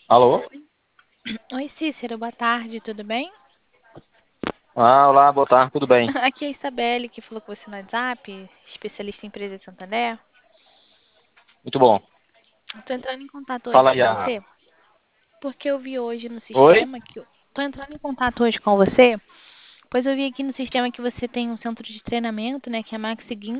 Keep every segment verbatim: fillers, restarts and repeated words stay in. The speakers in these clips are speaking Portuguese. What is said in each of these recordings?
Alô? Oi, Cícero, boa tarde, tudo bem? Ah, olá, boa tarde, tudo bem? Aqui é a Isabelle, que falou com você no WhatsApp, especialista em empresa de Santander. Muito bom. Estou entrando em contato hoje Fala com aí a... você, porque eu vi hoje no Oi? sistema que... Estou entrando em contato hoje com você, pois eu vi aqui no sistema que você tem um centro de treinamento, né, que é a Maxiguin.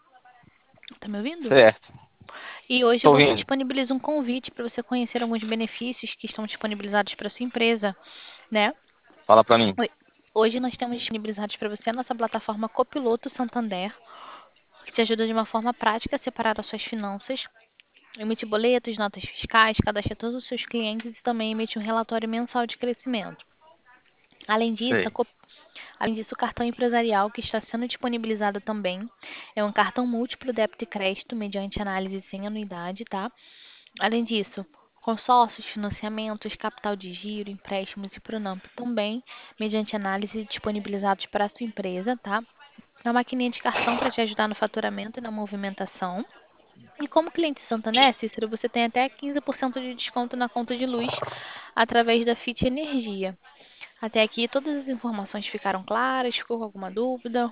Tá me ouvindo? Certo. E hoje o Tô banco ouvindo. disponibiliza um convite para você conhecer alguns benefícios que estão disponibilizados para sua empresa, né? Fala pra mim. Oi. Hoje nós temos disponibilizados para você a nossa plataforma Copiloto Santander, que te ajuda de uma forma prática a separar as suas finanças, emite boletos, notas fiscais, cadastra todos os seus clientes e também emite um relatório mensal de crescimento. Além disso, a Sei. Co- Além disso, o cartão empresarial que está sendo disponibilizado também é um cartão múltiplo débito e crédito mediante análise sem anuidade, tá? Além disso, consórcios, financiamentos, capital de giro, empréstimos e Pronamp também mediante análise disponibilizados para a sua empresa, tá? Uma maquininha de cartão para te ajudar no faturamento e na movimentação. E como cliente Santander, Cícero, você tem até quinze por cento de desconto na conta de luz através da Fit Energia. Até aqui todas as informações ficaram claras? Ficou com alguma dúvida?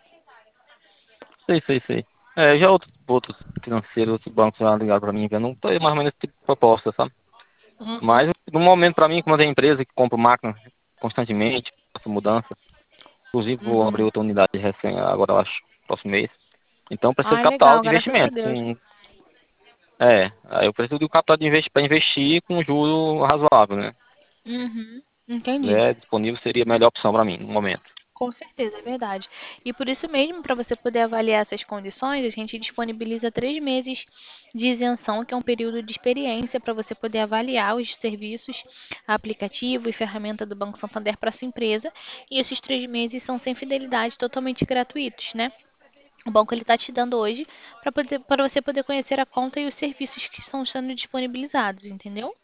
Sei, sei, sei. É, já outros, outros financeiros, outros bancos já ligaram pra mim, que eu não tô mais ou menos esse tipo de proposta, sabe? Uhum, Mas, no momento, pra mim, como eu tenho empresa que compra máquina constantemente, faço mudança, inclusive vou abrir uhum. outra unidade recém agora, eu acho, próximo mês. Então, preciso de Ai, capital legal, de graças a investimento. Deus. Com... É, aí eu preciso de um capital de investi... para investir com juro razoável, né? Uhum, Se entendi. tiver disponível, seria a melhor opção pra mim, no momento. Com certeza, é verdade. E por isso mesmo, para você poder avaliar essas condições, a gente disponibiliza três meses de isenção, que é um período de experiência para você poder avaliar os serviços, aplicativo e ferramenta do Banco Santander para sua empresa. E esses três meses são sem fidelidade, totalmente gratuitos, né? O banco ele está te dando hoje para poder, para você poder conhecer a conta e os serviços que estão sendo disponibilizados, entendeu?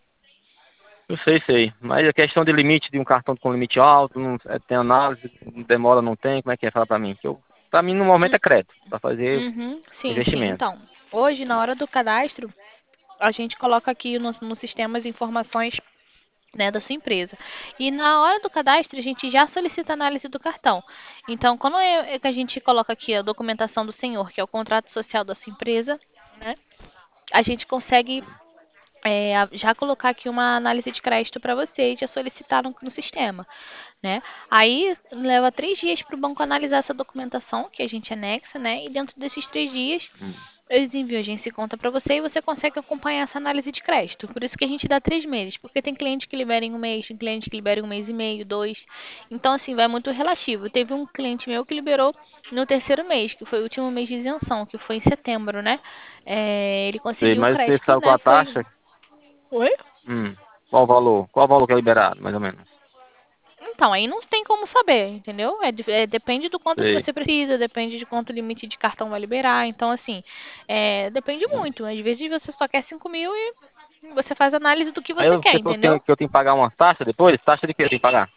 Eu sei, sei. Mas a questão de limite de um cartão com limite alto, não, é, tem análise, demora, não tem, como é que é? Fala pra mim. Que eu, pra mim, no momento, é crédito, pra fazer Uhum, sim, sim. investimento. Então, hoje, na hora do cadastro, a gente coloca aqui no, no sistema as informações, né, da sua empresa. E na hora do cadastro, a gente já solicita a análise do cartão. Então, quando é é que a gente coloca aqui a documentação do senhor, que é o contrato social da sua empresa, né, a gente consegue é, a- já colocar aqui uma análise de crédito para você e já solicitar no, no sistema, né? Aí leva três dias para o banco analisar essa documentação que a gente anexa, né? E dentro desses três dias Hum. eles enviam a agência e conta para você e você consegue acompanhar essa análise de crédito. Por isso que a gente dá três meses, porque tem cliente que libera em um mês, tem cliente que libera em um mês e meio, dois. Então, assim, vai muito relativo. Teve um cliente meu que liberou no terceiro mês, que foi o último mês de isenção, que foi em setembro, né? É, ele Sei, conseguiu o mas você crédito, sabe qual né? a Foi. taxa? Oi? Hum. Qual o valor? Qual o valor que é liberado, mais ou menos? Então, aí não tem como saber, entendeu? É, de- é, depende do quanto que Sei. você precisa, depende de quanto limite de cartão vai liberar. Então, assim, é, depende Hum. muito. Às vezes você só quer cinco mil e você faz análise do que Aí você quer, você falou que, entendeu? tem- que eu tenho que pagar uma taxa depois? Taxa de quê eu tenho que pagar?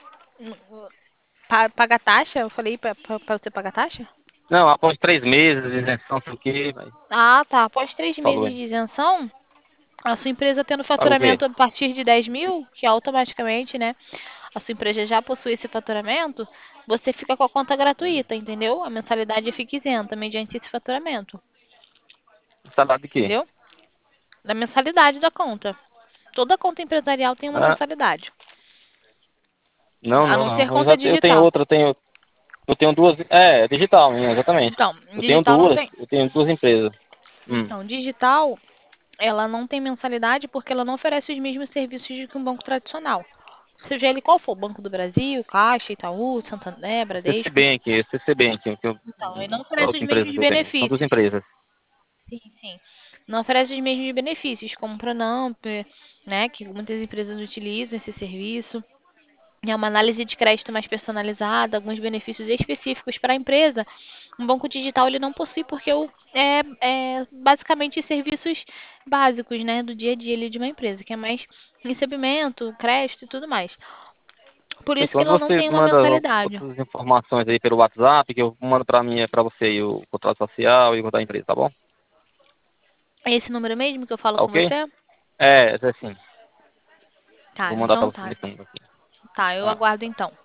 Pa- Paga taxa? Eu falei pra, pra, pra você pagar taxa? Não, após três meses, isenção, sei o quê, mas Ah, tá. Após três falou meses aí. de isenção, a sua empresa tendo Paga o quê? faturamento a partir de dez mil, que automaticamente, né, a sua empresa já possui esse faturamento, você fica com a conta Hum. gratuita, entendeu? A mensalidade fica isenta mediante esse faturamento, Salário de quê? entendeu? Da mensalidade da conta. Toda conta empresarial tem uma Ah, mensalidade, não, a não, não ser não. Eu, conta já, eu tenho digital. outra, eu tenho, eu tenho duas. É, é digital, né, exatamente. Então, Eu tenho digital não duas, tem. eu tenho duas empresas. Hum. Então, digital, ela não tem mensalidade porque ela não oferece os mesmos serviços de que um banco tradicional. Seja ele qual for, Banco do Brasil, Caixa, Itaú, Santander, O C C Bradesco. Bank, o C C Bank, que eu, Então, ele não a oferece outra os empresa mesmos que eu tenho. São duas benefícios. empresas. Sim, sim. Não oferece os mesmos benefícios, como o Pronamp, né, que muitas empresas utilizam esse serviço. É uma análise de crédito mais personalizada, alguns benefícios específicos para a empresa. Um banco digital ele não possui porque o- é, é basicamente serviços básicos, né, do dia a dia ali de uma empresa, que é mais recebimento, crédito e tudo mais. Por isso que Quando ela não você tem uma manda mensalidade. outras informações aí pelo WhatsApp, que eu mando pra mim, é pra você e o contrato social e o contrato da empresa, tá bom? É esse número mesmo que eu falo Tá com ok? você? É, é assim. Tá, Vou mandar então para você tá. depois aqui. Tá, eu Tá. aguardo então.